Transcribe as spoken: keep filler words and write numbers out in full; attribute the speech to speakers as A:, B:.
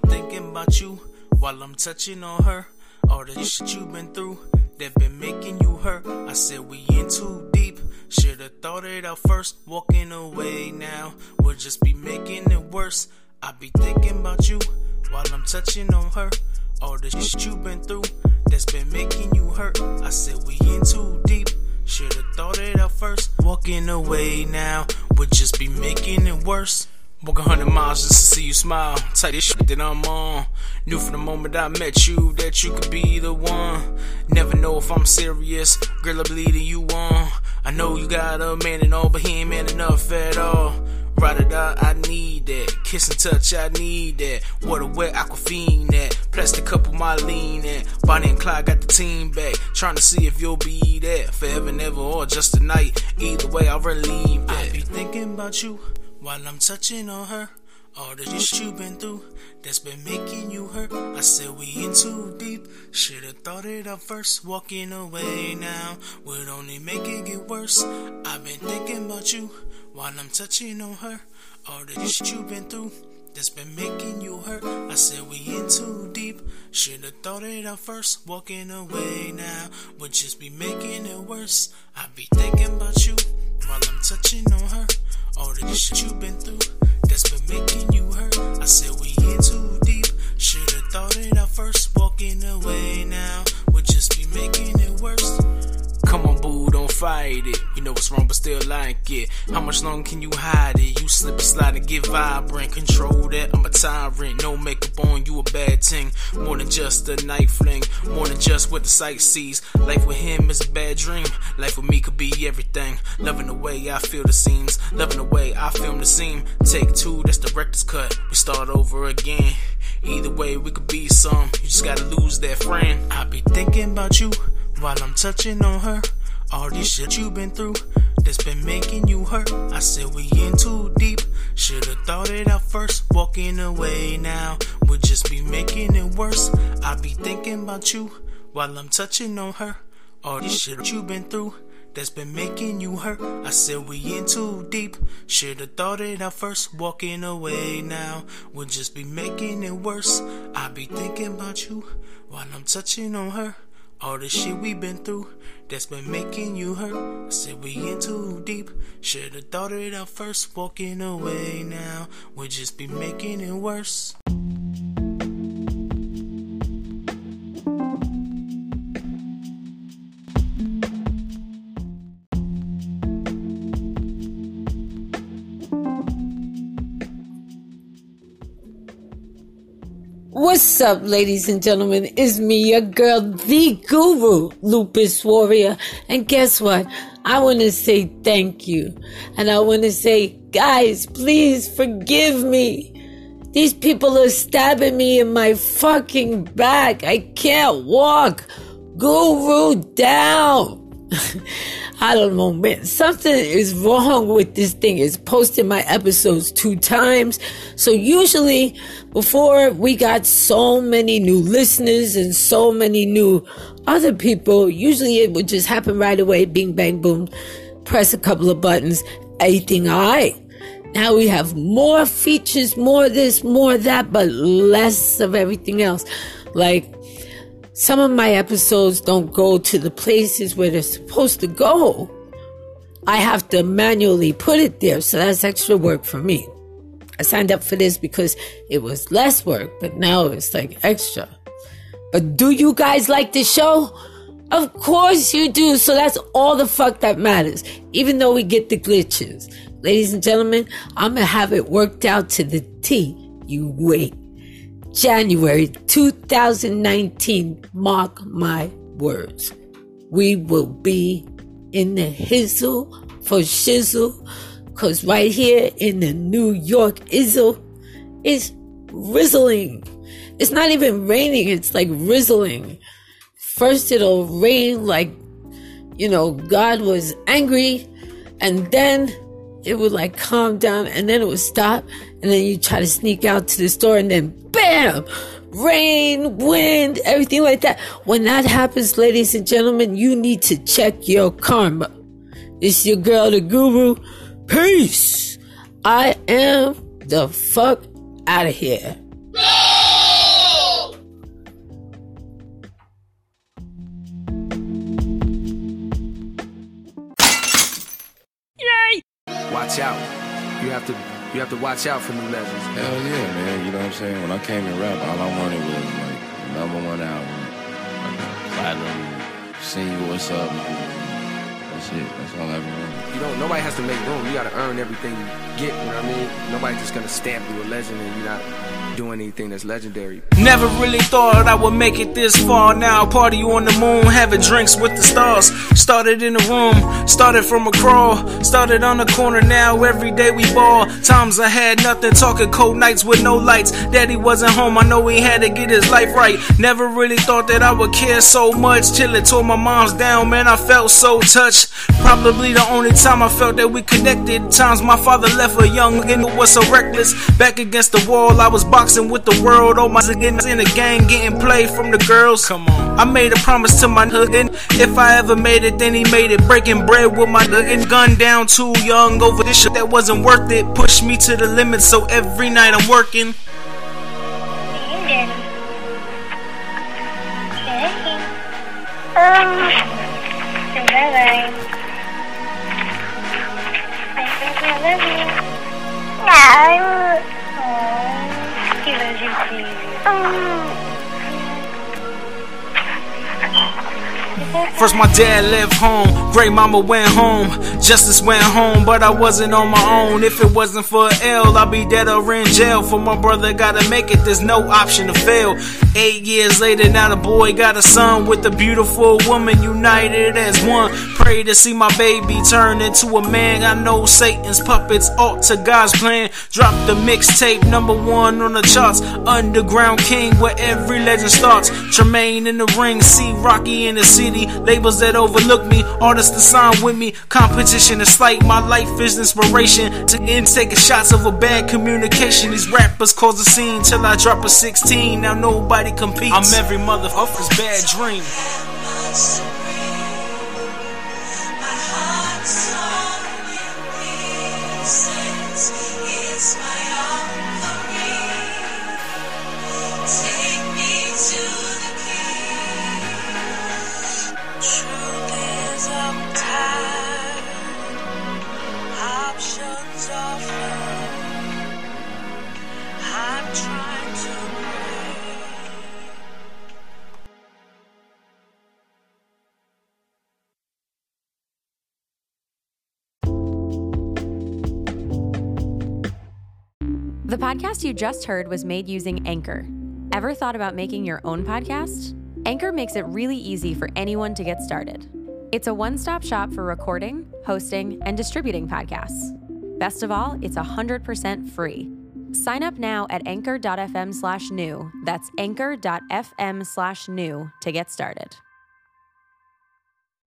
A: thinking about you while I'm touching on her. All the shit you been through that been making you hurt. I said we in too deep. Should've thought it out first. Walking away now would just be making it worse. I be thinking about you while I'm touching on her. All the shit you been through that's been making you hurt. I said we in too deep. Should've thought it out first. Walking away now would just be making it worse. Walk a hundred miles just to see you smile. Tell this shit that I'm on. Knew from the moment I met you that you could be the one. Never know if I'm serious. Girl, I'm leading you on. I know you got a man and all, but he ain't man enough at all. Ride it out, I need that. Kiss and touch, I need that. Water wet, Aquafina that. Plastic cup with my lean that. Bonnie and Clyde got the team back. Trying to see if you'll be there forever, never, or just a night. Either way, I'll relieve that. I be thinking about you while I'm touching on her. All the shit you been through that's been making you hurt. I said we in too deep. Should've thought it out first. Walking away now would only make it get worse. I've been thinking about you while I'm touching on her. All the shit you been through that's been making you hurt. I said we in too deep. Should've thought it out first. Walking away now would just be making it worse. I be thinking about you while I'm touching on her. All the shit you been through that's been making you hurt. I said we in too deep. Should've thought it out first. Walking away now would just be making it worse. Come on, boo, don't fight it. You know what's wrong, but still like it. How much longer can you hide it? You slip and slide and get vibrant. Control that, I'm a tyrant. No makeup on, you a bad thing. More than just a night fling. More than just what the sight sees. Life with him is a bad dream. Life with me could be everything. Loving the way I feel the seams. Loving the way I film the seam. Take two, that's the director's cut. We start over again. Either way, we could be some. You just gotta lose that friend. I be thinking about you while I'm touching on her. All this shit you been through that's been making you hurt. I said we in too deep. Should've thought it out first. Walking away now would just be making it worse. I be thinking about you while I'm touching on her. All this shit you been through that's been making you hurt. I said we in too deep. Should've thought it out first. Walking away now would just be making it worse. I be thinking about you while I'm touching on her. All the shit we been through that's been making you hurt. I said we in too deep. Should've thought it out first. Walking away now would just be making it worse.
B: What's up, ladies and gentlemen? It's me, your girl, the Guru, Lupus Warrior. And guess what? I want to say thank you. And I want to say, guys, please forgive me. These people are stabbing me in my fucking back. I can't walk. Guru down. I don't know, man. Something is wrong with this thing. It's posted my episodes two times. So usually, before we got so many new listeners and so many new other people, usually it would just happen right away. Bing, bang, boom. Press a couple of buttons. Everything all right. Now we have more features, more this, more that, but less of everything else. Like, some of my episodes don't go to the places where they're supposed to go. I have to manually put it there, so that's extra work for me. I signed up for this because it was less work, but now it's like extra. But do you guys like the show? Of course you do, so that's all the fuck that matters, even though we get the glitches. Ladies and gentlemen, I'm gonna have it worked out to the T. You wait. January two thousand nineteen, mark my words. We will be in the hizzle for shizzle, cause right here in the New York izzle, it's rizzling. It's not even raining, it's like rizzling. First it'll rain like, you know, God was angry, and then it would like calm down, and then it would stop, and then you try to sneak out to the store, and then bam! Rain, wind, everything like that. When that happens, ladies and gentlemen, you need to check your karma. It's your girl, the Guru. Peace! I am the fuck out of here.
C: watch out. You have to you have to watch out for new legends.
D: Hell yeah, man. You know what I'm saying? When I came in rap, all I wanted was like the number one album, like a platinum single or something. That's it. That's all I ever wanted.
C: You don't. Nobody has to make room. You got to earn everything you get. You know what I mean? Nobody's just gonna stamp you a legend and you're not doing anything that's legendary.
A: Never really thought I would make it this far. Now party on the moon, having drinks with the stars. Started in the room, started from a crawl, started on the corner. Now every day we ball. Times I had nothing, talking cold nights with no lights. Daddy wasn't home, I know he had to get his life right. Never really thought that I would care so much till it tore my mom's down. Man, I felt so touched. Probably the only time I felt that we connected. Times my father left a young and was so reckless. Back against the wall, I was boxing with the world. All my niggas in the gang getting played from the girls. Come on. I made a promise to my hood, if I ever made it, then he made it. Breaking bread with my hood, gun down too young over this shit that wasn't worth it. Pushed me to the limit, so every night I'm working. First my dad left home, great mama went home, Justice went home, but I wasn't on my own. If it wasn't for L, I'd be dead or in jail. For my brother, gotta make it, there's no option to fail. Eight years later, now the boy got a son with a beautiful woman, united as one. Pray to see my baby turn into a man. I know Satan's puppets ought to God's plan. Drop the mixtape, number one on the charts. Underground king, where every legend starts. Tremaine in the ring, see Rocky in the city. Labels that overlook me, artists to sign with me. Competition is slight, my life is inspiration. To end taking shots of a bad communication. These rappers cause a scene till I drop a sixteen. Now nobody competes. I'm every motherfucker's bad dream.
E: The podcast you just heard was made using Anchor. Ever thought about making your own podcast? Anchor makes it really easy for anyone to get started. It's a one-stop shop for recording, hosting, and distributing podcasts. Best of all, it's one hundred percent free. Sign up now at anchor.fm slash new. That's anchor.fm slash new to get started.